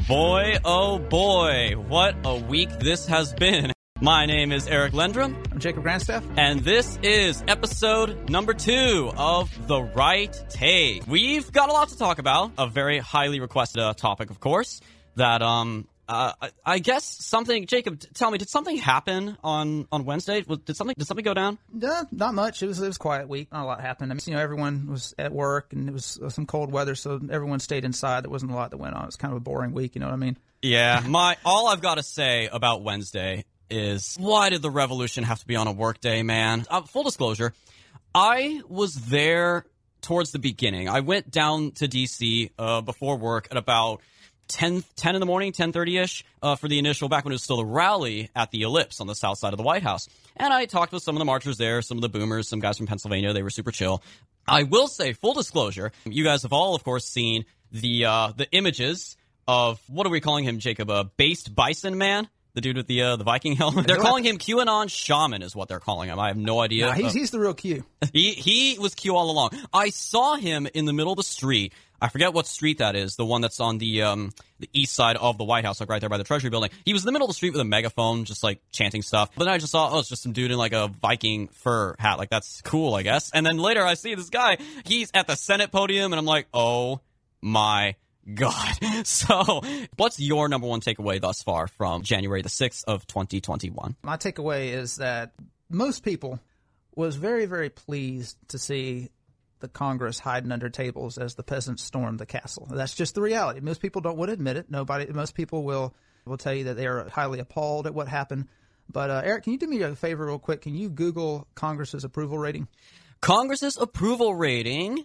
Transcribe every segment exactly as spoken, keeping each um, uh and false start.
Boy, oh boy, what a week this has been. My name is Eric Lendrum. I'm Jacob Grandstaff. And this is episode number two of The Right Take. We've got a lot to talk about. A very highly requested uh, topic, of course, that, um, uh, I, I guess something, Jacob, t- tell me, did something happen on, on Wednesday? Was, did something, did something go down? No, not much. It was, it was a quiet week. Not a lot happened. I mean, you know, everyone was at work and it was some cold weather, so everyone stayed inside. There wasn't a lot that went on. It was kind of a boring week, you know what I mean? Yeah, my, all I've got to say about Wednesday is, why did the revolution have to be on a work day, man? Uh, full disclosure, I was there towards the beginning. I went down to D C uh, before work at about ten, ten in the morning, ten thirty-ish, uh, for the initial, back when it was still a rally at the Ellipse on the south side of the White House. And I talked with some of the marchers there, some of the boomers, some guys from Pennsylvania. They were super chill. I will say, full disclosure, you guys have all, of course, seen the uh, the images of, what are we calling him, Jacob? A based bison man? The dude with the uh, the Viking helmet. They're calling him QAnon Shaman is what they're calling him. I have no idea. Nah, he's, uh, he's the real Q. he he was Q all along. I saw him in the middle of the street. I forget what street that is, the one that's on the um the east side of the White House, like right there by the Treasury building. He was in the middle of the street with a megaphone, just like chanting stuff. But then I just saw, oh, it's just some dude in like a Viking fur hat. Like, that's cool, I guess. And then later I see this guy, he's at the Senate podium, and I'm like, oh my God. So, what's your number one takeaway thus far from January the sixth of twenty twenty-one? My takeaway is that most people was very, very pleased to see the Congress hiding under tables as the peasants stormed the castle. That's just the reality. Most people don't want to admit it. Nobody, most people will will tell you that they are highly appalled at what happened. But uh, Eric, can you do me a favor real quick? Can you Google Congress's approval rating? Congress's approval rating?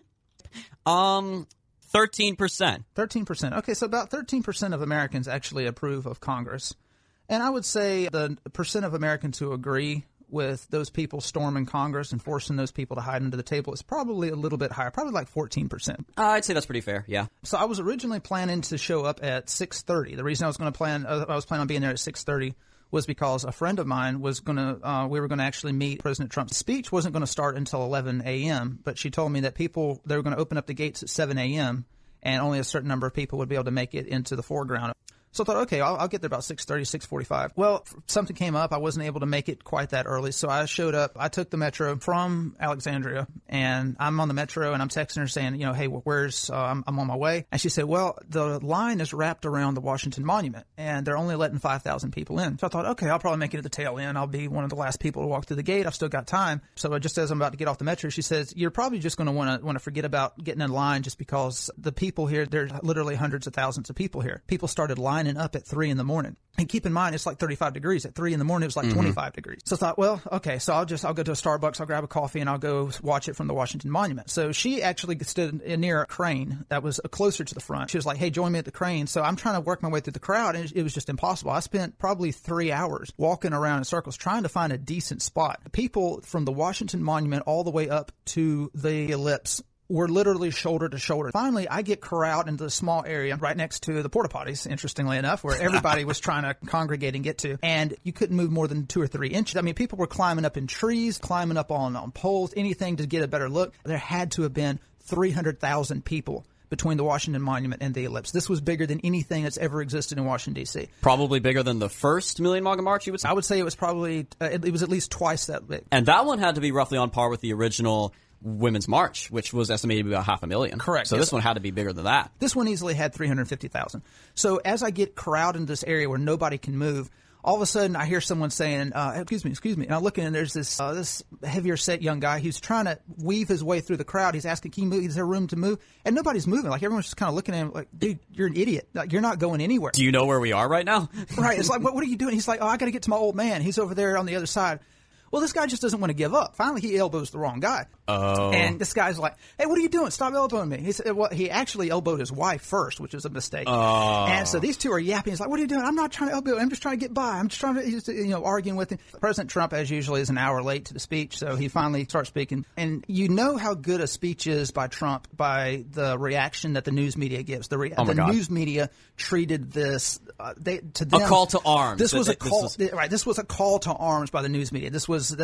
Um... thirteen percent. thirteen percent. Okay, so about thirteen percent of Americans actually approve of Congress. And I would say the percent of Americans who agree with those people storming Congress and forcing those people to hide under the table is probably a little bit higher, probably like fourteen percent. Uh, I'd say that's pretty fair, yeah. So I was originally planning to show up at six thirty. The reason I was going to plan, uh, I was planning on being there at six thirty was because a friend of mine was going to, uh, we were going to actually meet President Trump's speech. Wasn't going to start until eleven a.m., but she told me that people, they were going to open up the gates at seven a.m., and only a certain number of people would be able to make it into the foreground. So I thought, okay, I'll, I'll get there about six thirty, six forty-five. Well, something came up. I wasn't able to make it quite that early, so I showed up. I took the metro from Alexandria, and I'm on the metro, and I'm texting her saying, you know, hey, where's, uh, I'm, I'm on my way. And she said, well, the line is wrapped around the Washington Monument, and they're only letting five thousand people in. So I thought, okay, I'll probably make it at the tail end. I'll be one of the last people to walk through the gate. I've still got time. So just as I'm about to get off the metro, she says, you're probably just going to want to want to forget about getting in line just because the people here, there's literally hundreds of thousands of people here. People started lining up at three in the morning. And keep in mind, it's like thirty-five degrees. At three in the morning, it was like mm-hmm. twenty-five degrees. So I thought, well, okay, so I'll just, I'll go to a Starbucks, I'll grab a coffee, and I'll go watch it from the Washington Monument. So she actually stood near a crane that was closer to the front. She was like, hey, join me at the crane. So I'm trying to work my way through the crowd, and it was just impossible. I spent probably three hours walking around in circles trying to find a decent spot. People from the Washington Monument all the way up to the Ellipse were literally shoulder to shoulder. Finally, I get corralled into the small area right next to the porta potties, interestingly enough, where everybody was trying to congregate and get to. And you couldn't move more than two or three inches. I mean, people were climbing up in trees, climbing up on, on poles, anything to get a better look. There had to have been three hundred thousand people between the Washington Monument and the Ellipse. This was bigger than anything that's ever existed in Washington, D C. Probably bigger than the first Million MAGA March, you would say? I would say it was probably, uh, it, it was at least twice that big. And that one had to be roughly on par with the original Women's March, which was estimated to be about half a million. Correct. So yes. This one had to be bigger than that. This one easily had three hundred fifty thousand. So as I get corralled into this area where nobody can move, all of a sudden I hear someone saying, uh, excuse me, excuse me. And I look in and there's this uh, this heavier set young guy who's trying to weave his way through the crowd. He's asking, can you move? Is there room to move? And nobody's moving. Like, everyone's just kind of looking at him like, dude, you're an idiot. Like, you're not going anywhere. Do you know where we are right now? Right. It's like, what, what are you doing? He's like, oh, I got to get to my old man. He's over there on the other side. Well, this guy just doesn't want to give up. Finally, he elbows the wrong guy. Oh. And this guy's like, hey, what are you doing? Stop elbowing me. He said, well, he actually elbowed his wife first, which is a mistake. Oh. And so these two are yapping. He's like, what are you doing? I'm not trying to elbow. I'm just trying to get by. I'm just trying to, he's, you know, arguing with him. President Trump, as usually, is an hour late to the speech. So he finally starts speaking. And you know how good a speech is by Trump by the reaction that the news media gives. The, re- oh the God. news media treated this, uh, they, to them. A call to arms. This was a this call, was... right. This was a call to arms by the news media. This was, this,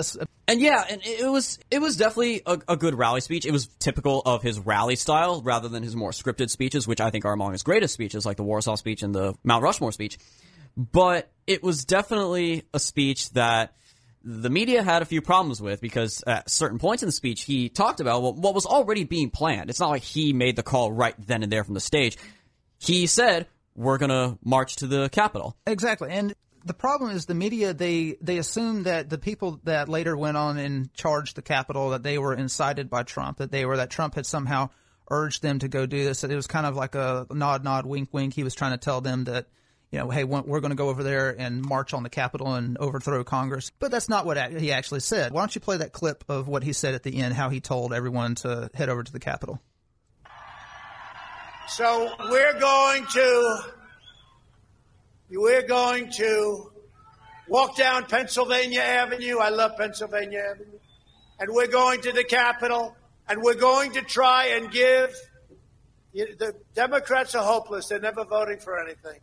And yeah, and it was it was definitely a, a good rally speech. It was typical of his rally style rather than his more scripted speeches, which I think are among his greatest speeches, like the Warsaw speech and the Mount Rushmore speech. But it was definitely a speech that the media had a few problems with, because at certain points in the speech he talked about what was already being planned. It's not like he made the call right then and there from the stage. He said, we're going to march to the Capitol. Exactly. And the problem is the media, they, they assume that the people that later went on and charged the Capitol, that they were incited by Trump, that they were, that Trump had somehow urged them to go do this. That it was kind of like a nod, nod, wink, wink. He was trying to tell them that, you know, hey, we're going to go over there and march on the Capitol and overthrow Congress. But that's not what he actually said. Why don't you play that clip of what he said at the end, how he told everyone to head over to the Capitol? So we're going to... We're going to walk down Pennsylvania Avenue. I love Pennsylvania Avenue. And we're going to the Capitol, and we're going to try and give – the Democrats are hopeless. They're never voting for anything,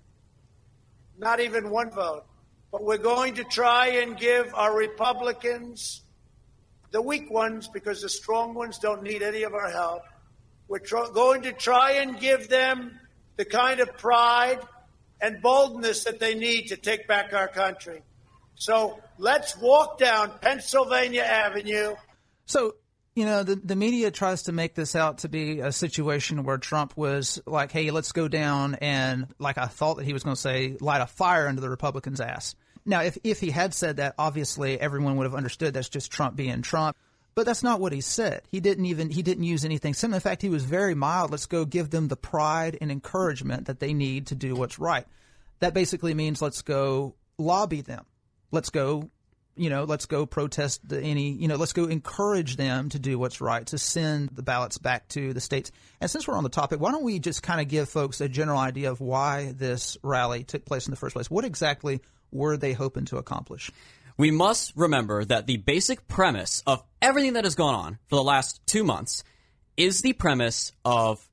not even one vote. But we're going to try and give our Republicans, the weak ones, because the strong ones don't need any of our help, we're tr- going to try and give them the kind of pride – and boldness that they need to take back our country. So let's walk down Pennsylvania Avenue. So, you know, the, the media tries to make this out to be a situation where Trump was like, hey, let's go down and, like I thought that he was going to say, light a fire under the Republicans' ass. Now, if, if he had said that, obviously everyone would have understood that's just Trump being Trump. But that's not what he said. He didn't even he didn't use anything similar. In fact, he was very mild. Let's go give them the pride and encouragement that they need to do what's right. That basically means let's go lobby them. Let's go, you know, let's go protest the, any, you know, let's go encourage them to do what's right, to send the ballots back to the states. And since we're on the topic, why don't we just kind of give folks a general idea of why this rally took place in the first place? What exactly were they hoping to accomplish? We must remember that the basic premise of everything that has gone on for the last two months is the premise of,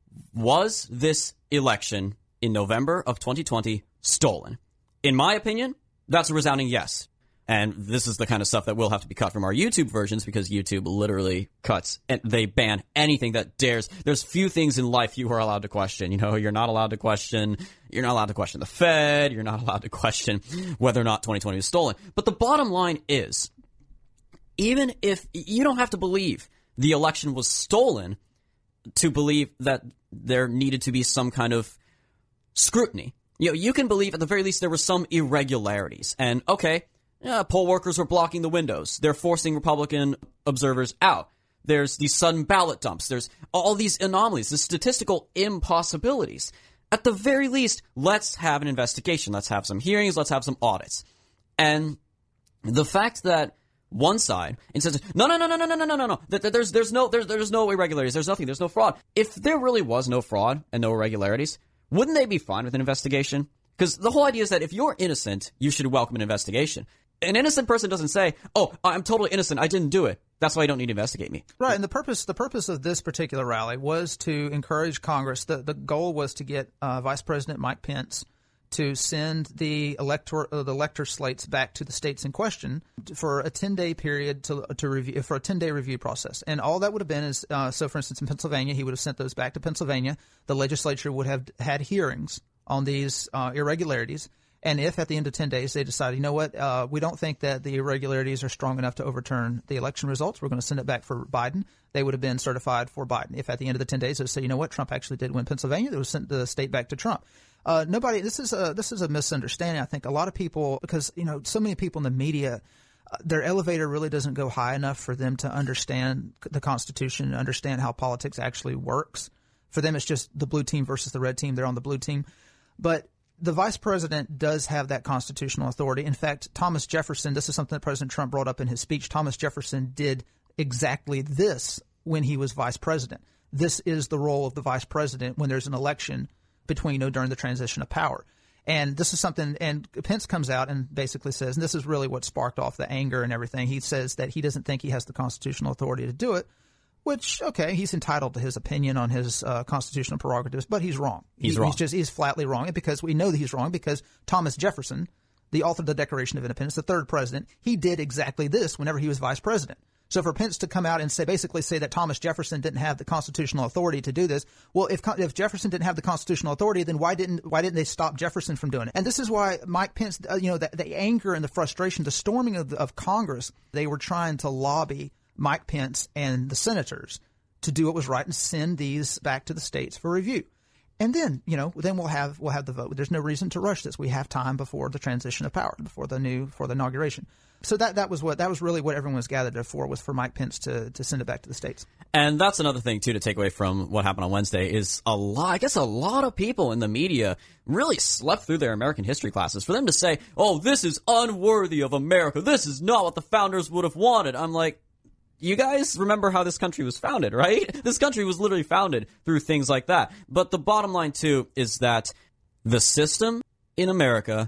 was this election in November of twenty twenty stolen? In my opinion, that's a resounding yes. And this is the kind of stuff that will have to be cut from our YouTube versions, because YouTube literally cuts and they ban anything that dares. There's few things in life you are allowed to question. You know, you're not allowed to question, you're not allowed to question the Fed. You're not allowed to question whether or not twenty twenty was stolen. But the bottom line is, even if you don't have to believe the election was stolen to believe that there needed to be some kind of scrutiny. You know, you can believe at the very least there were some irregularities. And okay, yeah, poll workers were blocking the windows. They're forcing Republican observers out. There's these sudden ballot dumps. There's all these anomalies, the statistical impossibilities. At the very least, let's have an investigation. Let's have some hearings. Let's have some audits. And the fact that one side insists, no, no, no, no, no, no, no, no, no, there's there's no there's there's no irregularities. There's nothing. There's no fraud. If there really was no fraud and no irregularities, wouldn't they be fine with an investigation? Because the whole idea is that if you're innocent, you should welcome an investigation. An innocent person doesn't say, oh, I'm totally innocent, I didn't do it, that's why you don't need to investigate me. Right, and the purpose the purpose of this particular rally was to encourage Congress. The, the goal was to get uh, Vice President Mike Pence to send the elector uh, the elector slates back to the states in question for a ten-day period to to review for a ten-day review process. And all that would have been is, uh, so for instance, in Pennsylvania, he would have sent those back to Pennsylvania. The legislature would have had hearings on these uh, irregularities. And if at the end of ten days they decide, you know what, uh, we don't think that the irregularities are strong enough to overturn the election results, we're going to send it back for Biden, they would have been certified for Biden. If at the end of the ten days they say, you know what, Trump actually did win Pennsylvania, they would send the state back to Trump. Uh, nobody, this is a this is a misunderstanding. I think a lot of people, because you know, so many people in the media, uh, their elevator really doesn't go high enough for them to understand the Constitution, understand how politics actually works. For them, it's just the blue team versus the red team. They're on the blue team, but the vice president does have that constitutional authority. In fact, Thomas Jefferson, this is something that President Trump brought up in his speech. Thomas Jefferson did exactly this when he was vice president. This is the role of the vice president when there's an election between, you know, during the transition of power. And this is something, and Pence comes out and basically says, and this is really what sparked off the anger and everything. He says that he doesn't think he has the constitutional authority to do it. Which, okay, he's entitled to his opinion on his uh, constitutional prerogatives, but he's wrong. He's he, wrong. He's just he's flatly wrong, because we know that he's wrong because Thomas Jefferson the author of the Declaration of Independence, the third president, he did exactly this whenever he was vice president. So for Pence to come out and say, basically say that Thomas Jefferson didn't have the constitutional authority to do this, well, if if Jefferson didn't have the constitutional authority, then why didn't why didn't they stop Jefferson from doing it? And this is why Mike Pence, uh, you know, the, the anger and the frustration, the storming of, of Congress, they were trying to lobby Mike Pence and the senators to do what was right and send these back to the states for review. And then, you know, then we'll have we'll have the vote. There's no reason to rush this. We have time before the transition of power, before the new for the inauguration. So that that was what that was really what everyone was gathered there for, was for Mike Pence to to send it back to the states. And that's another thing too to take away from what happened on Wednesday is a lot. I guess a lot of people in the media really slept through their American history classes. For them to say, "Oh, this is unworthy of America. This is not what the founders would have wanted." I'm like, you guys remember how this country was founded, right? This country was literally founded through things like that. But the bottom line, too, is that the system in America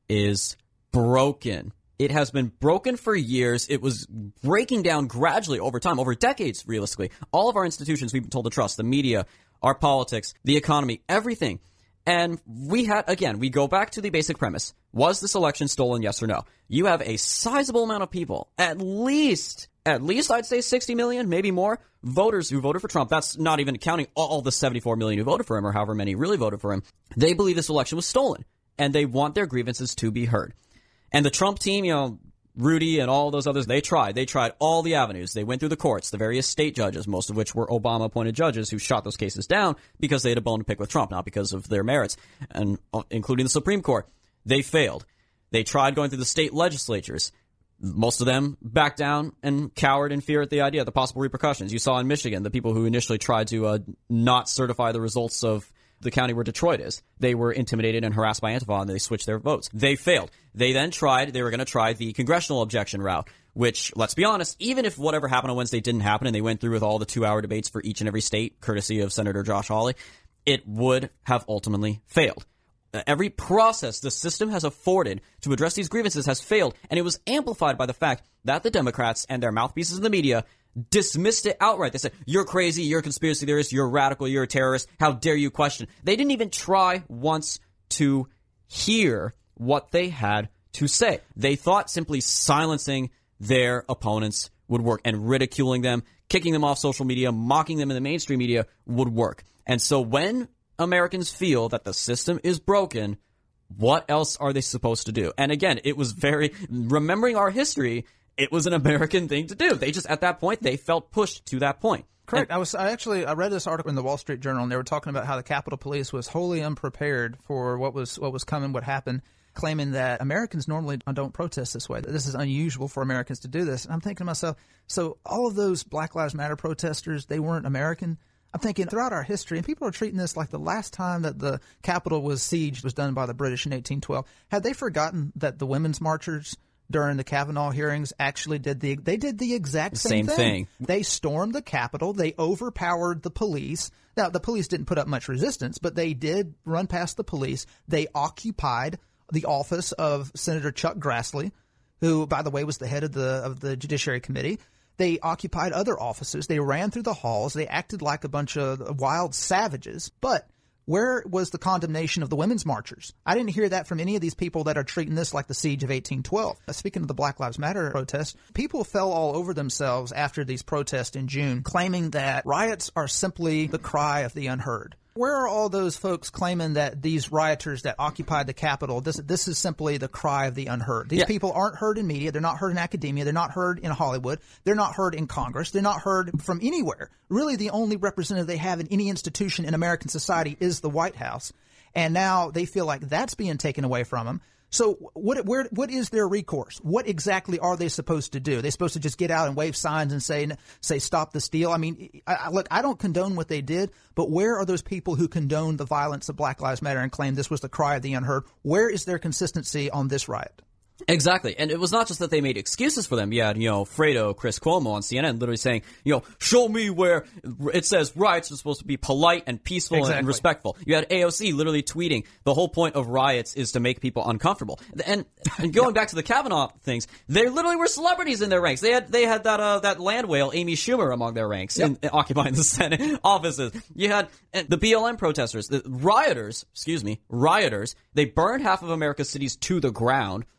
is broken. It has been broken for years. It was breaking down gradually over time, over decades, realistically. All of our institutions we've been told to trust, the media, our politics, the economy, everything. And we had, again, we go back to the basic premise. Was this election stolen, yes or no? You have a sizable amount of people, at least... At least I'd say sixty million, maybe more, voters who voted for Trump. That's not even counting all the seventy-four million who voted for him or however many really voted for him. They believe this election was stolen, and they want their grievances to be heard. And the Trump team, you know, Rudy and all those others, they tried. They tried all the avenues. They went through the courts, the various state judges, most of which were Obama-appointed judges who shot those cases down because they had a bone to pick with Trump, not because of their merits, and including the Supreme Court. They failed. They tried going through the state legislatures. Most of them backed down and cowered in fear at the idea of the possible repercussions. You saw in Michigan, the people who initially tried to uh, not certify the results of the county where Detroit is. They were intimidated and harassed by Antifa, and they switched their votes. They failed. They then tried, they were going to try the congressional objection route, which, let's be honest, even if whatever happened on Wednesday didn't happen and they went through with all the two-hour debates for each and every state, courtesy of Senator Josh Hawley, it would have ultimately failed. Every process the system has afforded to address these grievances has failed, and it was amplified by the fact that the Democrats and their mouthpieces in the media dismissed it outright. They said, you're crazy, you're a conspiracy theorist, you're radical, you're a terrorist, how dare you question? They didn't even try once to hear what they had to say. They thought simply silencing their opponents would work, and ridiculing them, kicking them off social media, mocking them in the mainstream media would work. And so when Americans feel that the system is broken, what else are they supposed to do? And again, it was very, remembering our history, it was an American thing to do. They just, at that point, they felt pushed to that point. Correct. I was I actually I read this article in the Wall Street Journal, and they were talking about how the Capitol Police was wholly unprepared for what was what was coming, what happened, claiming that Americans normally don't protest this way, that this is unusual for Americans to do this. And I'm thinking to myself, so all of those Black Lives Matter protesters, they weren't American? I'm thinking throughout our history, and people are treating this like the last time that the Capitol was sieged was done by the British in eighteen twelve. Had they forgotten that the women's marchers during the Kavanaugh hearings actually did the they did the exact same, same thing. thing. They stormed the Capitol. They overpowered the police. Now, the police didn't put up much resistance, but they did run past the police. They occupied the office of Senator Chuck Grassley, who, by the way, was the head of the of the Judiciary Committee. They occupied other offices. They ran through the halls. They acted like a bunch of wild savages. But where was the condemnation of the women's marchers? I didn't hear that from any of these people that are treating this like the siege of eighteen twelve. Speaking of the Black Lives Matter protests, people fell all over themselves after these protests in June, claiming that riots are simply the cry of the unheard. Where are all those folks claiming that these rioters that occupied the Capitol, this this is simply the cry of the unheard? These yeah. people aren't heard in media. They're not heard in academia. They're not heard in Hollywood. They're not heard in Congress. They're not heard from anywhere. Really, the only representative they have in any institution in American society is the White House. And now they feel like that's being taken away from them. So what where what is their recourse? What exactly are they supposed to do? Are they supposed to just get out and wave signs and say say stop the steal? I mean, I, look, I don't condone what they did, but where are those people who condoned the violence of Black Lives Matter and claimed this was the cry of the unheard? Where is their consistency on this riot? Exactly. And it was not just that they made excuses for them. You had, you know, Fredo, Chris Cuomo on C N N literally saying, you know, show me where it says riots are supposed to be polite and peaceful exactly. and respectful. You had A O C literally tweeting, the whole point of riots is to make people uncomfortable. And, and going yeah. back to the Kavanaugh things, they literally were celebrities in their ranks. They had they had that uh, that land whale, Amy Schumer, among their ranks, yep. in, in occupying the Senate offices. You had the B L M protesters, the rioters, excuse me, rioters. They burned half of America's cities to the ground.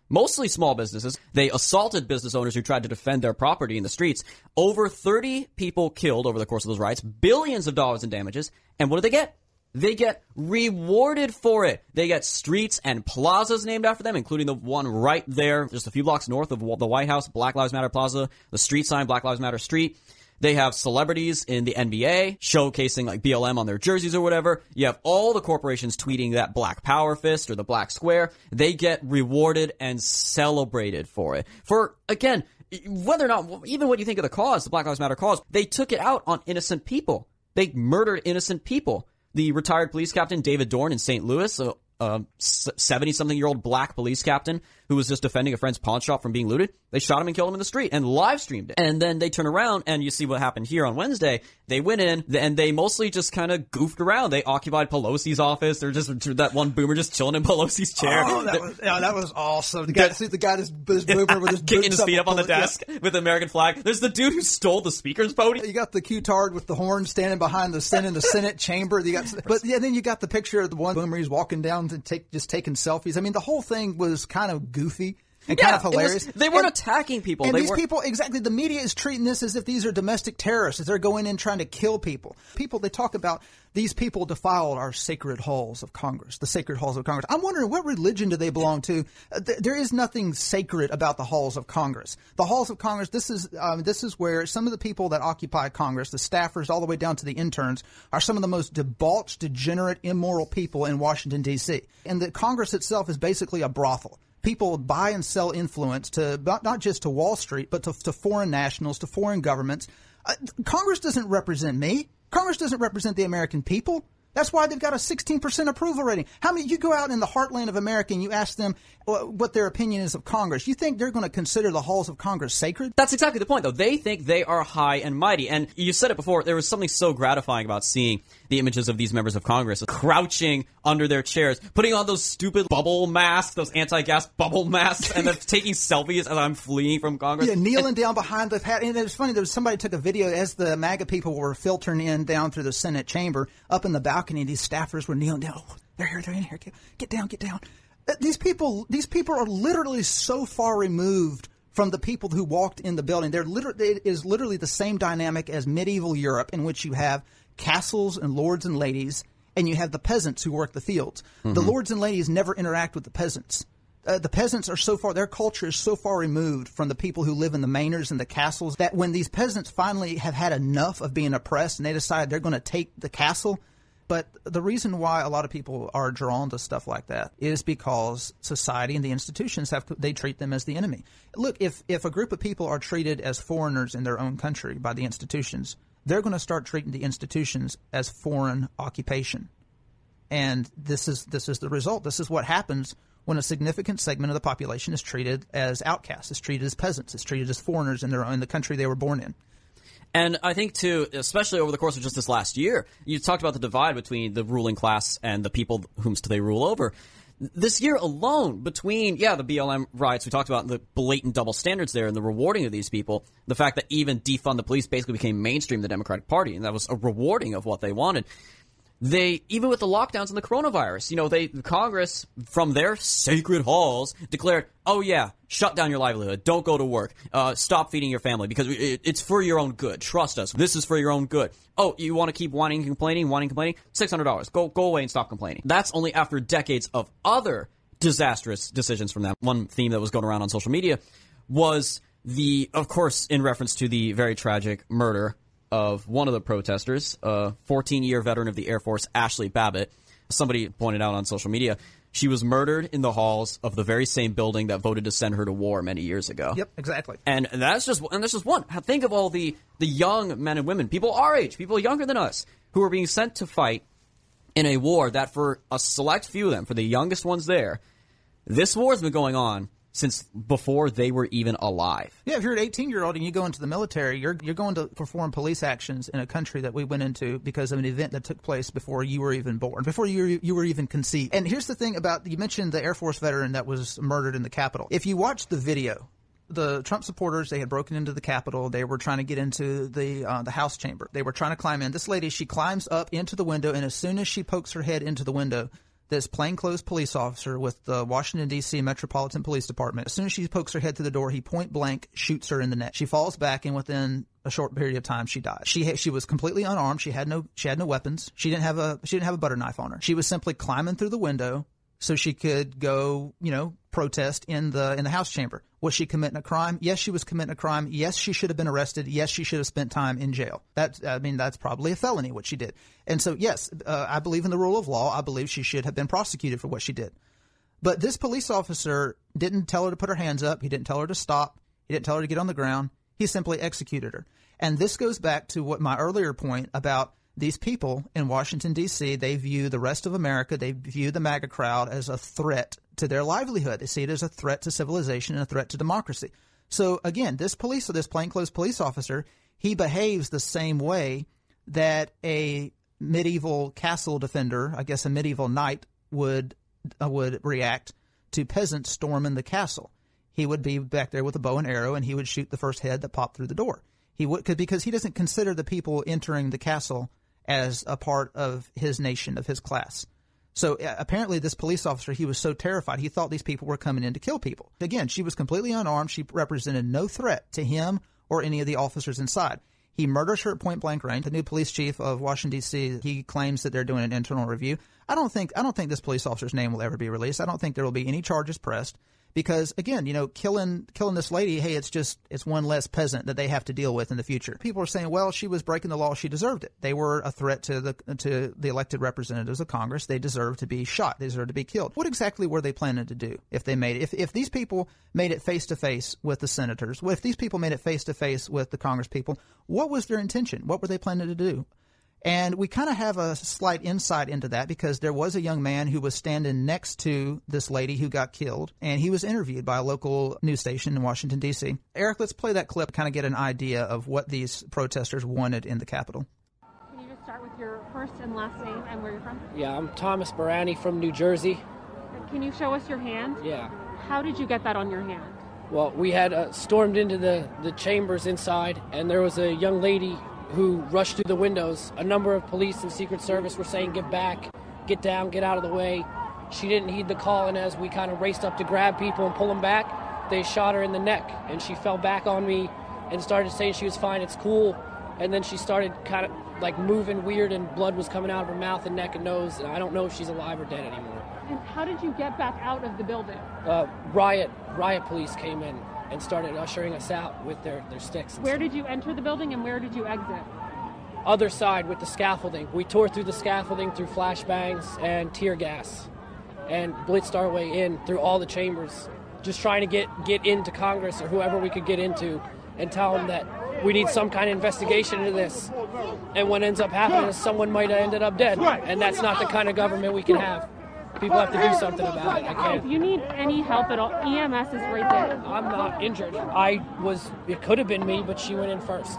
mostly small businesses. They assaulted business owners who tried to defend their property in the streets. Over thirty people killed over the course of those riots, billions of dollars in damages. And what do they get? They get rewarded for it. They get streets and plazas named after them, including the one right there, just a few blocks north of the White House, Black Lives Matter Plaza, the street sign, Black Lives Matter Street. They have celebrities in the N B A showcasing like B L M on their jerseys or whatever. You have all the corporations tweeting that Black Power fist or the Black Square. They get rewarded and celebrated for it. For, again, whether or not, even what you think of the cause, the Black Lives Matter cause, they took it out on innocent people. They murdered innocent people. The retired police captain, David Dorn in Saint Louis, a seventy-something-year-old black police captain who was just defending a friend's pawn shop from being looted, they shot him and killed him in the street and live streamed it. And then they turn around and you see what happened here on Wednesday. They went in and they mostly just kind of goofed around. They occupied Pelosi's office. They're just that one boomer just chilling in Pelosi's chair. Oh, that was, yeah, that was awesome. The guy, see the guy, just his boomer with his kicking his feet up on the yeah. desk with the American flag. There's the dude who stole the speaker's podium. You got the Q-tard with the horn standing behind the Senate, in the Senate chamber. You got, but yeah, then you got the picture of the one boomer. He's walking down to take just taking selfies. I mean, the whole thing was kind of goofy. And yeah, kind of hilarious. Was, they weren't and, attacking people. And they these weren't... people, exactly, the media is treating this as if these are domestic terrorists, as they're going in trying to kill people. People, they talk about these people defiled our sacred halls of Congress, the sacred halls of Congress. I'm wondering, what religion do they belong to? Uh, th- there is nothing sacred about the halls of Congress. The halls of Congress, this is um, this is where some of the people that occupy Congress, the staffers all the way down to the interns, are some of the most debauched, degenerate, immoral people in Washington, D C. And the Congress itself is basically a brothel. People buy and sell influence to not, not just to Wall Street, but to, to foreign nationals, to foreign governments. Uh, Congress doesn't represent me. Congress doesn't represent the American people. That's why they've got a sixteen percent approval rating. How many, you go out in the heartland of America and you ask them what their opinion is of Congress. You think they're going to consider the halls of Congress sacred? That's exactly the point, though. They think they are high and mighty. And you said it before, there was something so gratifying about seeing the images of these members of Congress crouching under their chairs, putting on those stupid bubble masks, those anti-gas bubble masks, and then taking selfies as I'm fleeing from Congress. Yeah, kneeling and, down behind the hat. And it was funny, there was somebody took a video as the MAGA people were filtering in down through the Senate chamber, up in the balcony, these staffers were kneeling down. Oh, they're here, they're in here. Get, get down, get down. These people, these people are literally so far removed from the people who walked in the building. They're literally, it is literally the same dynamic as medieval Europe, in which you have castles and lords and ladies, and you have the peasants who work the fields. Mm-hmm. The lords and ladies never interact with the peasants. Uh, the peasants are so far, their culture is so far removed from the people who live in the manors and the castles that when these peasants finally have had enough of being oppressed and they decide they're going to take the castle. But the reason why a lot of people are drawn to stuff like that is because society and the institutions have, they treat them as the enemy. Look, if, if a group of people are treated as foreigners in their own country by the institutions, they're going to start treating the institutions as foreign occupation. And this is this is the result. This is what happens when a significant segment of the population is treated as outcasts, is treated as peasants, is treated as foreigners in their own, in the country they were born in. And I think, too, especially over the course of just this last year, you talked about the divide between the ruling class and the people whomst they rule over. This year alone, between, yeah, the B L M riots, we talked about the blatant double standards there and the rewarding of these people, the fact that even defund the police basically became mainstream in the Democratic Party, and that was a rewarding of what they wanted. They, even with the lockdowns and the coronavirus, you know, they, Congress, from their sacred halls, declared, oh yeah, shut down your livelihood, don't go to work, uh, stop feeding your family, because it, it's for your own good, trust us, this is for your own good. Oh, you want to keep whining and complaining, whining and complaining? six hundred dollars, go, go away and stop complaining. That's only after decades of other disastrous decisions from them. One theme that was going around on social media was the, of course, in reference to the very tragic murder of one of the protesters, a fourteen-year veteran of the Air Force, Ashley Babbitt. Somebody pointed out on social media, she was murdered in the halls of the very same building that voted to send her to war many years ago. Yep, exactly. And that's just and that's just one. Think of all the, the young men and women, people our age, people younger than us, who are being sent to fight in a war that for a select few of them, for the youngest ones there, this war has been going on since before they were even alive. Yeah, if you're an eighteen-year-old and you go into the military, you're you're going to perform police actions in a country that we went into because of an event that took place before you were even born, before you were, you were even conceived. And here's the thing about, you mentioned the Air Force veteran that was murdered in the Capitol. If you watch the video, the Trump supporters, they had broken into the Capitol. They were trying to get into the uh, the House chamber. They were trying to climb in. This lady, she climbs up into the window, and as soon as she pokes her head into the window, this plainclothes police officer with the Washington, D C Metropolitan Police Department. As soon as she pokes her head through the door, he point blank shoots her in the neck. She falls back, and within a short period of time, she dies. She she was completely unarmed. She had no she had no weapons. She didn't have a she didn't have a butter knife on her. She was simply climbing through the window so she could go, you know, protest in the in the House chamber. Was she committing a crime? Yes, she was committing a crime. Yes, she should have been arrested. Yes, she should have spent time in jail. That I mean, that's probably a felony what she did. And so, yes, uh, I believe in the rule of law. I believe she should have been prosecuted for what she did. But this police officer didn't tell her to put her hands up. He didn't tell her to stop. He didn't tell her to get on the ground. He simply executed her. And this goes back to what my earlier point about these people in Washington, D C, they view the rest of America, they view the MAGA crowd as a threat to their livelihood. They see it as a threat to civilization and a threat to democracy. So, again, this police, this plainclothes police officer, he behaves the same way that a medieval castle defender, I guess a medieval knight, would uh, would react to peasants storming the castle. He would be back there with a bow and arrow, and he would shoot the first head that popped through the door. He would, because he doesn't consider the people entering the castle as a part of his nation, of his class. So uh, apparently this police officer, he was so terrified, he thought these people were coming in to kill people. Again, she was completely unarmed. She represented no threat to him or any of the officers inside. He murders her at point-blank range. The new police chief of Washington, D C, he claims that they're doing an internal review. I don't think I don't think this police officer's name will ever be released. I don't think there will be any charges pressed. Because, again, you know, killing killing this lady, hey, it's just it's one less peasant that they have to deal with in the future. People are saying, well, she was breaking the law. She deserved it. They were a threat to the to the elected representatives of Congress. They deserve to be shot. They deserve to be killed. What exactly were they planning to do if they made it? If, if these people made it face-to-face with the senators, if these people made it face-to-face with the Congress people, what was their intention? What were they planning to do? And we kind of have a slight insight into that because there was a young man who was standing next to this lady who got killed, and he was interviewed by a local news station in Washington, D C. Eric, let's play that clip, kind of get an idea of what these protesters wanted in the Capitol. Can you just start with your first and last name and where you're from? Yeah, I'm Thomas Barani from New Jersey. Can you show us your hand? Yeah. How did you get that on your hand? Well, we had uh, stormed into the, the chambers inside, and there was a young lady who rushed through the windows. A number of police and Secret Service were saying, get back, get down, get out of the way. She didn't heed the call, and as we kind of raced up to grab people and pull them back, they shot her in the neck, and she fell back on me and started saying she was fine, it's cool. And then she started kind of like moving weird, and blood was coming out of her mouth and neck and nose, and I don't know if she's alive or dead anymore. And how did you get back out of the building? Uh, riot, riot police came in and started ushering us out with their, their sticks. Where did you enter the building and where did you exit? Other side with the scaffolding. We tore through the scaffolding through flashbangs and tear gas and blitzed our way in through all the chambers, just trying to get, get into Congress or whoever we could get into and tell them that we need some kind of investigation into this. And what ends up happening is someone might have ended up dead. And that's not the kind of government we can have. People have to do something about it. I can't. If you need any help at all, E M S is right there. I'm not injured. I was, it could have been me, but she went in first.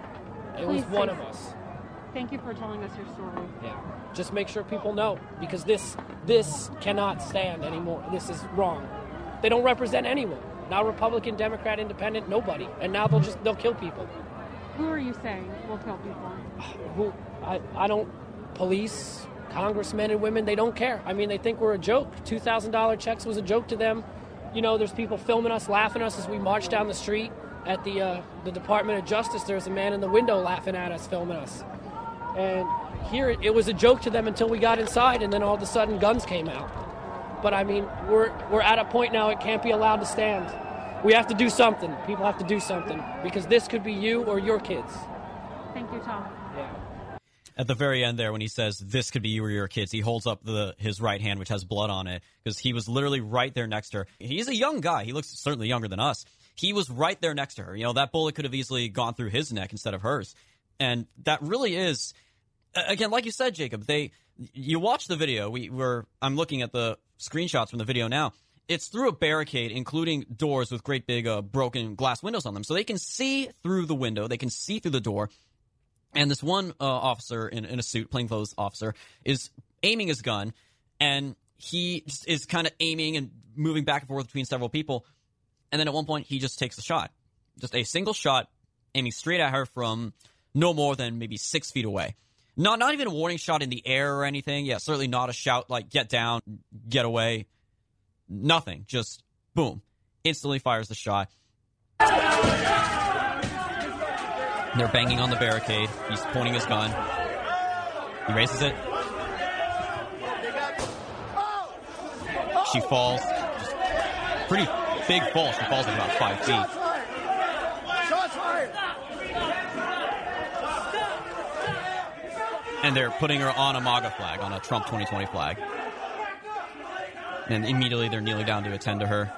It was one of us. Thank you for telling us your story. Yeah. Just make sure people know, because this this cannot stand anymore. This is wrong. They don't represent anyone. Not Republican, Democrat, Independent, nobody. And now they'll just, they'll kill people. Who are you saying will kill people? Who, I, I don't, police, congressmen and women, they don't care. I mean, they think we're a joke. two thousand dollars checks was a joke to them. You know, there's people filming us, laughing at us as we march down the street. At the uh, the Department of Justice, there's a man in the window laughing at us, filming us. And here, it, it was a joke to them until we got inside, and then all of a sudden, guns came out. But, I mean, we're we're at a point now it can't be allowed to stand. We have to do something. People have to do something, because this could be you or your kids. Thank you, Tom. Yeah. At the very end there, when he says, this could be you or your kids, he holds up the his right hand, which has blood on it, because he was literally right there next to her. He's a young guy. He looks certainly younger than us. He was right there next to her. You know, that bullet could have easily gone through his neck instead of hers. And that really is, again, like you said, Jacob, they, you watch the video. We were, I'm looking at the screenshots from the video now. It's through a barricade, including doors with great big uh, broken glass windows on them. So they can see through the window. They can see through the door. And this one uh, officer in, in a suit, plainclothes officer, is aiming his gun. And he just is kind of aiming and moving back and forth between several people. And then at one point, he just takes a shot. Just a single shot, aiming straight at her from no more than maybe six feet away. Not not even a warning shot in the air or anything. Yeah, certainly not a shout like, get down, get away. Nothing. Just, boom. Instantly fires the shot. They're banging on the barricade. He's pointing his gun. He raises it. She falls. Just pretty big fall. She falls at about five feet. And they're putting her on a MAGA flag, on a Trump twenty twenty flag. And immediately they're kneeling down to attend to her.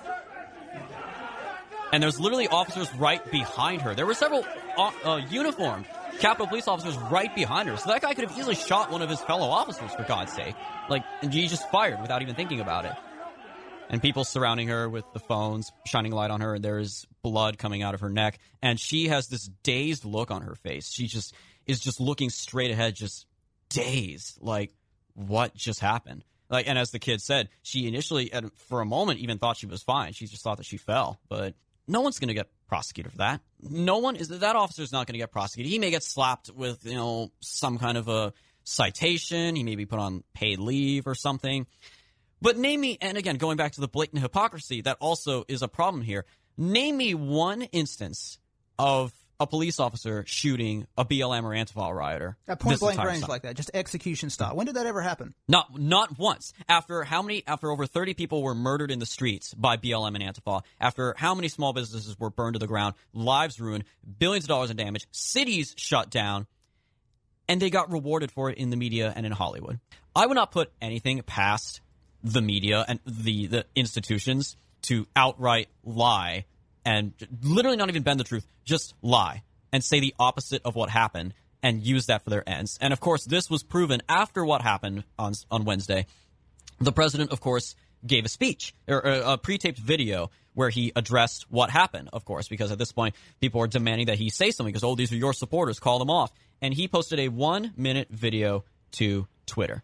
And there's literally officers right behind her. There were several uh, uh, uniformed Capitol Police officers right behind her. So that guy could have easily shot one of his fellow officers, for God's sake. Like, and he just fired without even thinking about it. And people surrounding her with the phones, shining light on her, and there's blood coming out of her neck. And she has this dazed look on her face. She just is just looking straight ahead, just dazed. Like, what just happened? Like, and as the kid said, she initially, for a moment, even thought she was fine. She just thought that she fell. But no one's going to get prosecuted for that. No one is. That officer's not going to get prosecuted. He may get slapped with, you know, some kind of a citation. He may be put on paid leave or something. But name me, and again, going back to the blatant hypocrisy, that also is a problem here. Name me one instance of a police officer shooting a B L M or Antifa rioter. At point blank range time. Like that, just execution style. When did that ever happen? Not not once. After how many? After over thirty people were murdered in the streets by B L M and Antifa. After how many small businesses were burned to the ground, lives ruined, billions of dollars in damage, cities shut down, and they got rewarded for it in the media and in Hollywood. I would not put anything past the media and the, the institutions to outright lie and literally not even bend the truth, just lie and say the opposite of what happened and use that for their ends. And, of course, this was proven after what happened on on Wednesday. The president, of course, gave a speech, or a pre-taped video where he addressed what happened, of course, because at this point, people are demanding that he say something because, oh, these are your supporters, call them off. And he posted a one-minute video to Twitter.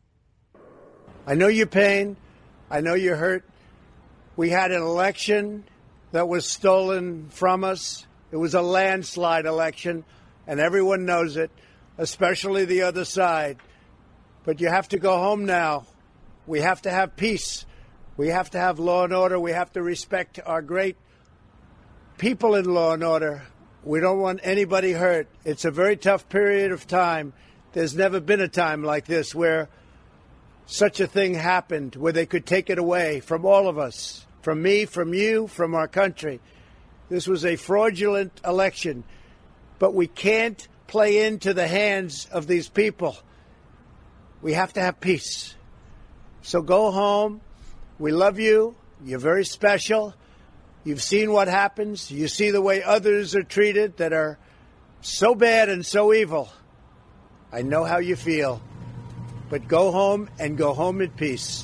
I know your pain. I know you're hurt. We had an election that was stolen from us. It was a landslide election, and everyone knows it, especially the other side. But you have to go home now. We have to have peace. We have to have law and order. We have to respect our great people in law and order. We don't want anybody hurt. It's a very tough period of time. There's never been a time like this where such a thing happened, where they could take it away from all of us, from me, from you, from our country. This was a fraudulent election, but we can't play into the hands of these people. We have to have peace. So go home. We love you. You're very special. You've seen what happens. You see the way others are treated that are so bad and so evil. I know how you feel. But go home and go home in peace.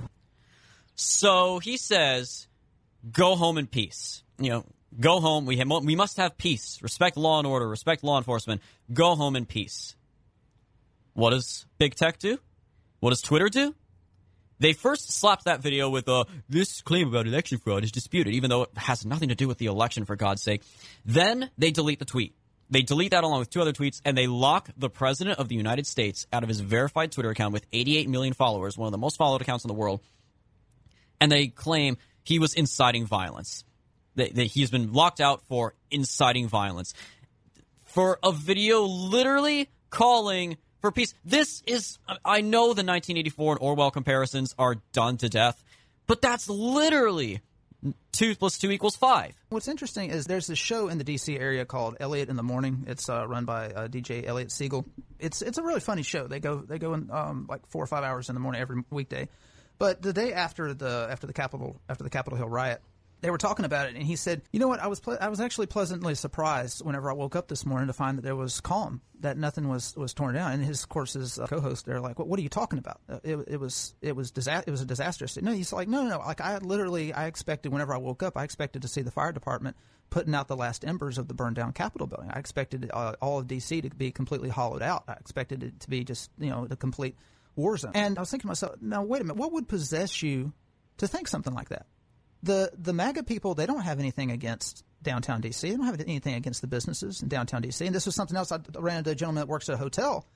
So he says, go home in peace. You know, go home. We have, we must have peace. Respect law and order. Respect law enforcement. Go home in peace. What does big tech do? What does Twitter do? They first slapped that video with, uh, this claim about election fraud is disputed, even though it has nothing to do with the election, for God's sake. Then they delete the tweet. They delete that along with two other tweets, and they lock the President of the United States out of his verified Twitter account with eighty-eight million followers, one of the most followed accounts in the world, and they claim he was inciting violence. They, they, he's been locked out for inciting violence. For a video literally calling for peace. This is, I know the nineteen eighty-four and Orwell comparisons are done to death, but that's literally two plus two equals five. What's interesting is there's this show in the D C area called Elliot in the Morning. It's uh, run by uh, D J Elliot Siegel. It's it's a really funny show. They go they go in um, like four or five hours in the morning every weekday. But the day after the after the Capitol after the Capitol Hill riot, they were talking about it, and he said, "You know what? I was ple- I was actually pleasantly surprised whenever I woke up this morning to find that there was calm, that nothing was, was torn down." And his, of course, his uh, co-host, they're like, "What? What are you talking about? Uh, it, it was it was disa- it was a disaster." No, he's like, "No, no, no. Like I literally, I expected whenever I woke up, I expected to see the fire department putting out the last embers of the burned down Capitol building. I expected uh, all of D C to be completely hollowed out. I expected it to be just you know the complete war zone." And I was thinking to myself, "Now wait a minute. What would possess you to think something like that?" The the MAGA people, they don't have anything against downtown D C. They don't have anything against the businesses in downtown D C. And this was something else. I ran into a gentleman that works at a hotel,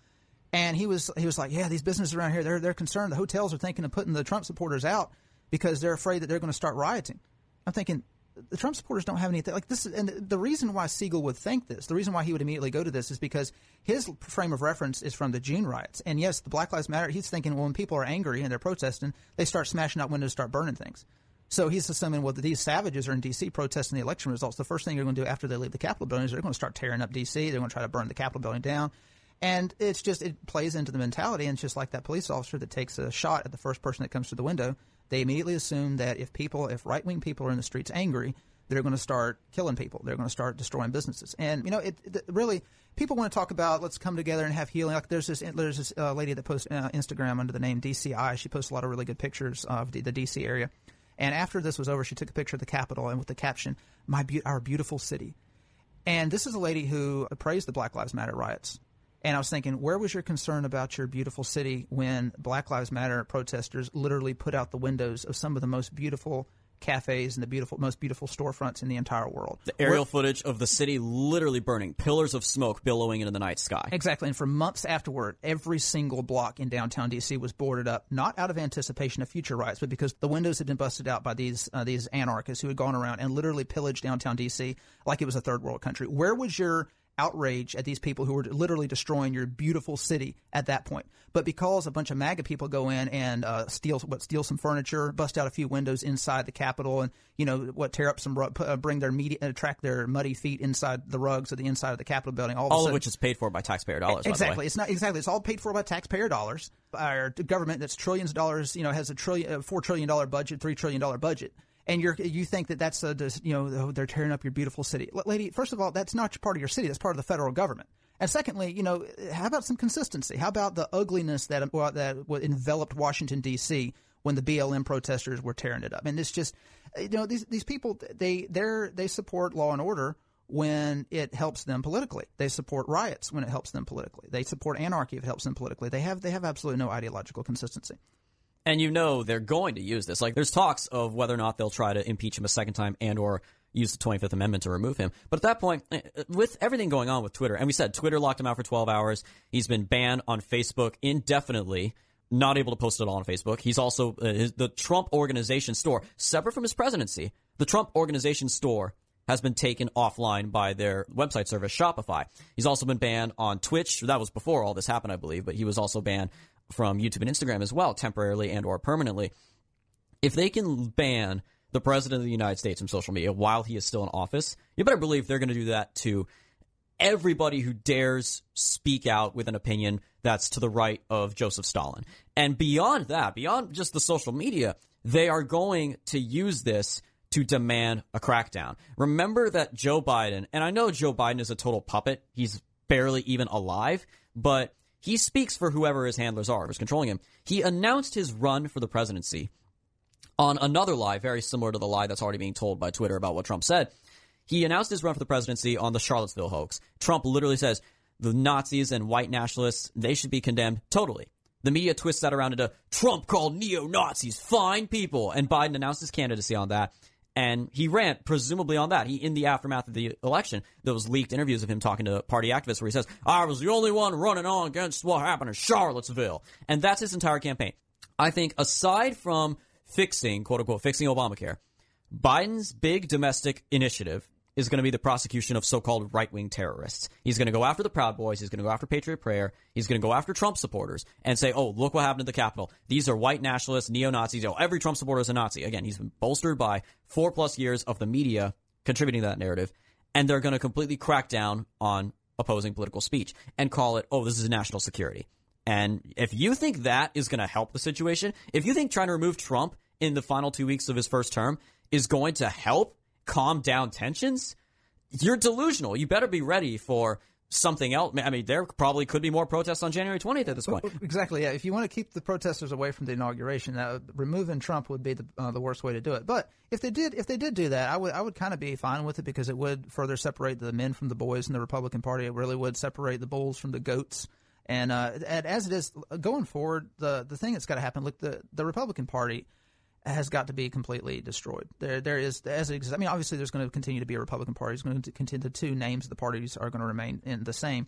And he was he was like, yeah, these businesses around here, they're they're concerned. The hotels are thinking of putting the Trump supporters out because they're afraid that they're going to start rioting. I'm thinking, the Trump supporters don't have anything like this. And the reason why Siegel would think this, the reason why he would immediately go to this is because his frame of reference is from the June riots. And yes, the Black Lives Matter, he's thinking, well, when people are angry and they're protesting, they start smashing out windows, start burning things. So he's assuming, well, that these savages are in D C protesting the election results. The first thing they're going to do after they leave the Capitol building is they're going to start tearing up D C. They're going to try to burn the Capitol building down. And it's just, it plays into the mentality. And it's just like that police officer that takes a shot at the first person that comes to the window. They immediately assume that if people, if right-wing people are in the streets angry, they're going to start killing people. They're going to start destroying businesses. And, you know, it, it really, people want to talk about let's come together and have healing. Like there's this, there's this uh, lady that posts uh, Instagram under the name D C I. She posts a lot of really good pictures of the, the D C area. And after this was over, she took a picture of the Capitol and with the caption, "My be- our beautiful city." And this is a lady who praised the Black Lives Matter riots. And I was thinking, where was your concern about your beautiful city when Black Lives Matter protesters literally put out the windows of some of the most beautiful cafes and the beautiful, most beautiful storefronts in the entire world? The aerial Where, footage of the city literally burning, pillars of smoke billowing into the night sky. Exactly. And for months afterward, every single block in downtown D C was boarded up, not out of anticipation of future riots, but because the windows had been busted out by these uh, these anarchists who had gone around and literally pillaged downtown D C like it was a third world country. Where was your outrage at these people who were literally destroying your beautiful city at that point? But because a bunch of MAGA people go in and uh, steal what steal some furniture, bust out a few windows inside the Capitol, and you know what, tear up some rug, uh, bring their media, attract their muddy feet inside the rugs of the inside of the Capitol building. All, of, all a of sudden, which is paid for by taxpayer dollars. Exactly, by the way. it's not exactly. It's all paid for by taxpayer dollars. Our government that's trillions of dollars, you know, has a trillion, uh, four trillion dollar budget, three trillion dollar budget. And you're, you think that that's, a, you know, they're tearing up your beautiful city. Lady, first of all, that's not part of your city. That's part of the federal government. And secondly, you know, how about some consistency? How about the ugliness that well, that enveloped Washington, D C when the B L M protesters were tearing it up? And it's just, you know, these these people, they they're, they support law and order when it helps them politically. They support riots when it helps them politically. They support anarchy if it helps them politically. They have they have absolutely no ideological consistency. And you know they're going to use this. Like there's talks of whether or not they'll try to impeach him a second time and or use the twenty-fifth Amendment to remove him. But at that point, with everything going on with Twitter, and we said Twitter locked him out for twelve hours. He's been banned on Facebook indefinitely, not able to post at all on Facebook. He's also uh, his, the Trump Organization store, separate from his presidency. The Trump Organization store has been taken offline by their website service, Shopify. He's also been banned on Twitch. That was before all this happened, I believe, but he was also banned from YouTube and Instagram as well, temporarily and or permanently. If they can ban the president of the United States from social media while he is still in office, you better believe they're going to do that to everybody who dares speak out with an opinion that's to the right of Joseph Stalin. And beyond that, beyond just the social media, they are going to use this to demand a crackdown. Remember that Joe Biden, and I know Joe Biden is a total puppet, he's barely even alive, but he speaks for whoever his handlers are, who's controlling him. He announced his run for the presidency on another lie, very similar to the lie that's already being told by Twitter about what Trump said. He announced his run for the presidency on the Charlottesville hoax. Trump literally says the Nazis and white nationalists, they should be condemned totally. The media twists that around into Trump called neo-Nazis fine people, and Biden announced his candidacy on that. And he ran, presumably on that. He, in the aftermath of the election, there was leaked interviews of him talking to party activists where he says, I was the only one running on against what happened in Charlottesville. And that's his entire campaign. I think aside from fixing, quote unquote, fixing Obamacare, Biden's big domestic initiative is going to be the prosecution of so-called right-wing terrorists. He's going to go after the Proud Boys. He's going to go after Patriot Prayer. He's going to go after Trump supporters and say, oh, look what happened at the Capitol. These are white nationalists, neo-Nazis. Oh, every Trump supporter is a Nazi. Again, he's been bolstered by four-plus years of the media contributing to that narrative, and they're going to completely crack down on opposing political speech and call it, oh, this is national security. And if you think that is going to help the situation, if you think trying to remove Trump in the final two weeks of his first term is going to help calm down tensions, you're delusional. You better be ready for something else. I mean, there probably could be more protests on January twentieth at this point. Exactly, yeah. If you want to keep the protesters away from the inauguration, uh, removing Trump would be the uh, the worst way to do it. But if they did if they did do that, I would I would kind of be fine with it because it would further separate the men from the boys in the Republican Party. It really would separate the bulls from the goats. And, uh, and as it is going forward, the the thing that's got to happen, look, the, the Republican Party has got to be completely destroyed. There, there is, as it exists, I mean, obviously there's going to continue to be a Republican Party. It's going to continue, the two names of the parties are going to remain in the same.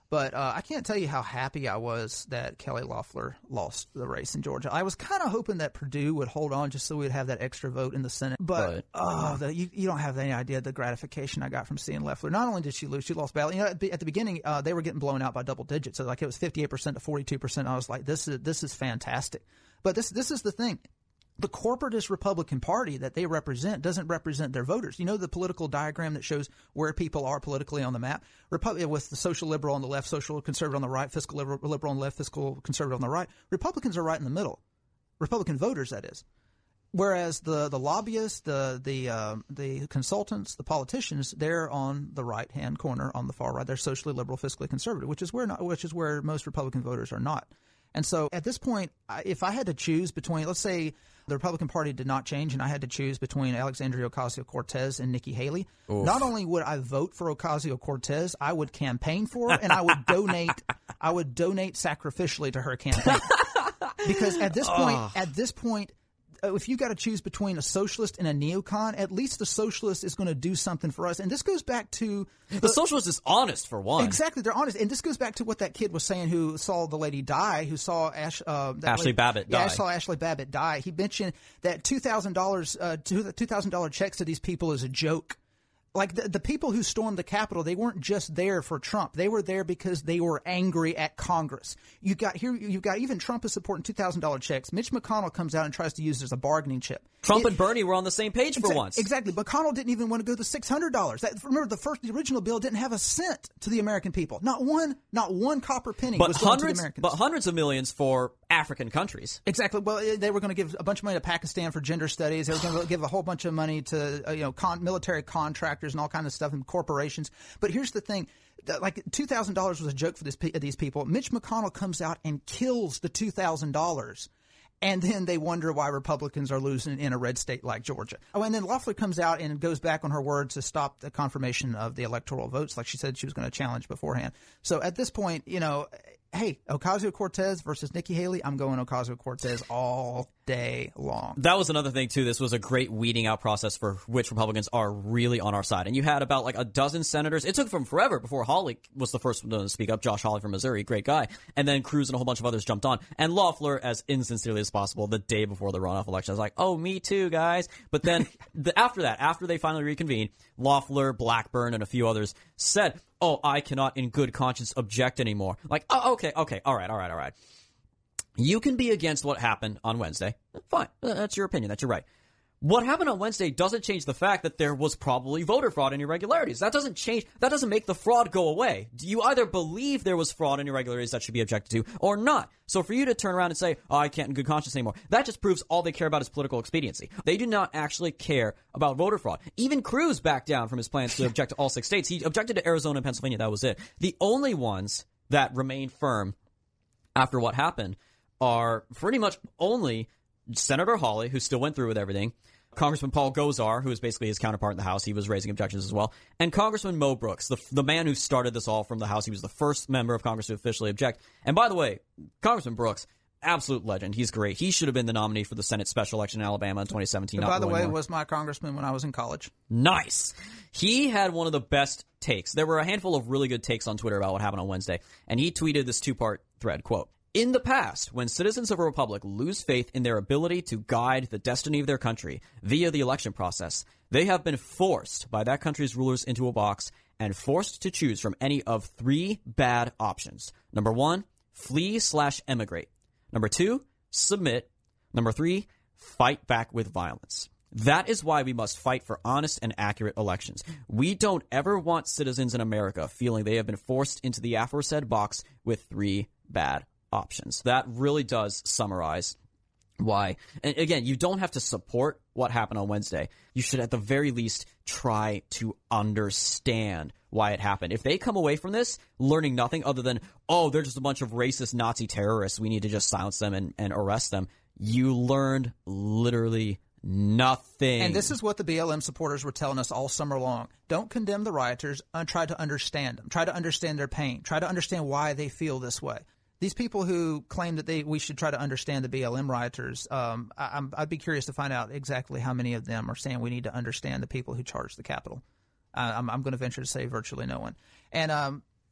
But uh, I can't tell you how happy I was that Kelly Loeffler lost the race in Georgia. I was kind of hoping that Perdue would hold on just so we'd have that extra vote in the Senate. But right. oh, the, you, you don't have any idea the gratification I got from seeing Loeffler. Not only did she lose, she lost badly. You know, at the, at the beginning, uh, they were getting blown out by double digits. So like it was fifty-eight percent to forty-two percent. I was like, this is this is fantastic. But this this is the thing. The corporatist Republican Party that they represent doesn't represent their voters. You know the political diagram that shows where people are politically on the map? Repu- with the social liberal on the left, social conservative on the right, fiscal liberal, liberal on the left, fiscal conservative on the right. Republicans are right in the middle. Republican voters, that is. Whereas the, the lobbyists, the the uh, the consultants, the politicians, they're on the right hand corner, on the far right. They're socially liberal, fiscally conservative, which is where not, which is where most Republican voters are not. And so at this point, if I had to choose between, let's say the Republican Party did not change and I had to choose between Alexandria Ocasio-Cortez and Nikki Haley, Oof. Not only would I vote for Ocasio-Cortez, I would campaign for her and I would donate I would donate sacrificially to her campaign. Because at this point, oh. at this point, if you got to choose between a socialist and a neocon, at least the socialist is going to do something for us. And this goes back to the, the socialist is honest for one. Exactly, they're honest, and this goes back to what that kid was saying, who saw the lady die, who saw Ash, uh, Ashley lady, Babbitt yeah, die. I saw Ashley Babbitt die. He mentioned that two thousand dollars, uh, two thousand dollar checks to these people is a joke. Like the, the people who stormed the Capitol, they weren't just there for Trump. They were there because they were angry at Congress. You got here, you got even Trump is supporting two thousand dollar checks. Mitch McConnell comes out and tries to use it as a bargaining chip. Trump it, and Bernie were on the same page for exa- once. Exactly. McConnell didn't even want to go to six hundred dollars. That, remember, the first, the original bill didn't have a cent to the American people. Not one, not one copper penny but was going hundreds, to the Americans. But hundreds of millions for African countries. Exactly. Well, they were going to give a bunch of money to Pakistan for gender studies. They were going to give a whole bunch of money to uh, you know con- military contractors and all kinds of stuff and corporations. But here's the thing. Like two thousand dollars was a joke for this, these people. Mitch McConnell comes out and kills the two thousand dollars. And then they wonder why Republicans are losing in a red state like Georgia. Oh, and then Loeffler comes out and goes back on her word to stop the confirmation of the electoral votes, like she said she was going to challenge beforehand. So at this point, you know, hey, Ocasio-Cortez versus Nikki Haley, I'm going Ocasio-Cortez all day long. That was another thing, too. This was a great weeding out process for which Republicans are really on our side. And you had about like a dozen senators. It took them forever before Hawley was the first one to speak up. Josh Hawley from Missouri, great guy. And then Cruz and a whole bunch of others jumped on. And Loeffler, as insincerely as possible, the day before the runoff election, I was like, oh, me too, guys. But then the, after that, after they finally reconvened, Loeffler, Blackburn, and a few others said, oh, I cannot in good conscience object anymore. Like, oh, okay, okay, all right, all right, all right. You can be against what happened on Wednesday. Fine. That's your opinion. That's your right. What happened on Wednesday doesn't change the fact that there was probably voter fraud and irregularities. That doesn't change. That doesn't make the fraud go away. You either believe there was fraud and irregularities that should be objected to or not. So for you to turn around and say, oh, I can't in good conscience anymore, that just proves all they care about is political expediency. They do not actually care about voter fraud. Even Cruz backed down from his plans to object to all six states. He objected to Arizona and Pennsylvania. That was it. The only ones that remained firm after what happened are pretty much only Senator Hawley, who still went through with everything, Congressman Paul Gosar, who is basically his counterpart in the House. He was raising objections as well. And Congressman Mo Brooks, the the man who started this all from the House. He was the first member of Congress to officially object. And by the way, Congressman Brooks, absolute legend. He's great. He should have been the nominee for the Senate special election in Alabama in twenty seventeen. By the way, more. was my congressman when I was in college. Nice. He had one of the best takes. There were a handful of really good takes on Twitter about what happened on Wednesday. And he tweeted this two-part thread, quote, in the past, when citizens of a republic lose faith in their ability to guide the destiny of their country via the election process, they have been forced by that country's rulers into a box and forced to choose from any of three bad options. Number one, flee slash emigrate. Number two, submit. Number three, fight back with violence. That is why we must fight for honest and accurate elections. We don't ever want citizens in America feeling they have been forced into the aforesaid box with three bad options. That really does summarize why. And again, you don't have to support what happened on Wednesday. You should at the very least try to understand why it happened. If they come away from this learning nothing other than, oh, they're just a bunch of racist Nazi terrorists, we need to just silence them and, and arrest them, you learned literally nothing. And this is what the B L M supporters were telling us all summer long. Don't condemn the rioters and try to understand them. Try to understand their pain. Try to understand why they feel this way. These people who claim that they we should try to understand the B L M rioters, um, I, I'm, I'd be curious to find out exactly how many of them are saying we need to understand the people who charged the Capitol. Uh, I'm, I'm going to venture to say virtually no one. And um,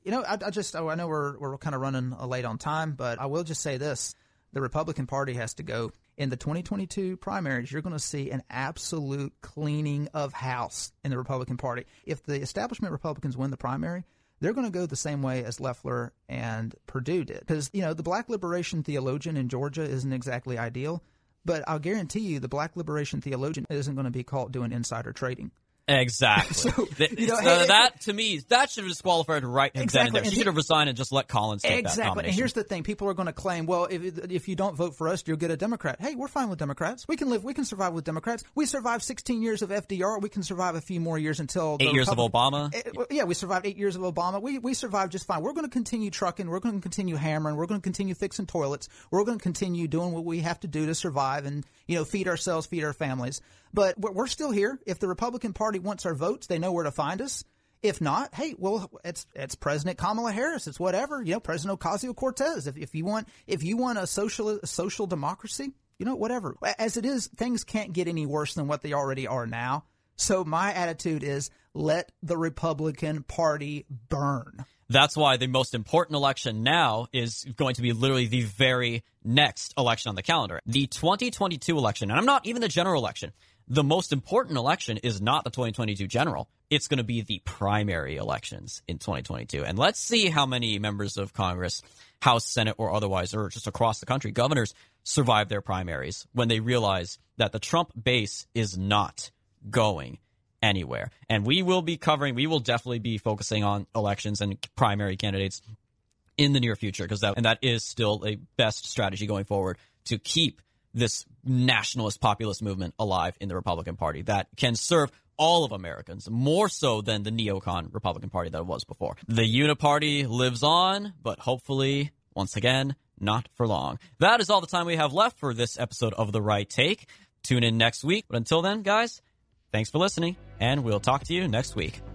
You know, I, I just oh, I know we're we're kind of running late on time, but I will just say this: the Republican Party has to go. In the twenty twenty-two primaries, you're going to see an absolute cleaning of house in the Republican Party. If the establishment Republicans win the primary, they're going to go the same way as Loeffler and Perdue did. Because, you know, the black liberation theologian in Georgia isn't exactly ideal, but I'll guarantee you the black liberation theologian isn't going to be caught doing insider trading. Exactly. So, you know, so hey, that, to me, that should have disqualified right exactly. then and there. And she he, should have resigned and just let Collins take exactly. that nomination. And here's the thing. People are going to claim, well, if if you don't vote for us, you'll get a Democrat. Hey, we're fine with Democrats. We can live, we can survive with Democrats. We survived sixteen years of F D R. We can survive a few more years until... Eight years Republic- of Obama? Yeah, we survived eight years of Obama. We we survived just fine. We're going to continue trucking. We're going to continue hammering. We're going to continue fixing toilets. We're going to continue doing what we have to do to survive and, you know, feed ourselves, feed our families. But we're still here. If the Republican Party wants our votes, they know where to find us. If not, hey, well, it's it's President Kamala Harris. It's whatever, you know, President Ocasio-Cortez. If if you want if you want a social a social democracy, you know, whatever. As it is, things can't get any worse than what they already are now. So my attitude is let the Republican Party burn. That's why the most important election now is going to be literally the very next election on the calendar. The twenty twenty-two election, and I'm not even the general election. The most important election is not the twenty twenty-two general. It's going to be the primary elections in twenty twenty-two. And let's see how many members of Congress, House, Senate, or otherwise, or just across the country, governors survive their primaries when they realize that the Trump base is not going anywhere. And we will be covering, we will definitely be focusing on elections and primary candidates in the near future, because that, and that is still a best strategy going forward to keep this nationalist populist movement alive in the Republican Party that can serve all of Americans, more so than the neocon Republican Party that it was before. The Uniparty lives on, but hopefully, once again, not for long. That is all the time we have left for this episode of The Right Take. Tune in next week. But until then, guys, thanks for listening, and we'll talk to you next week.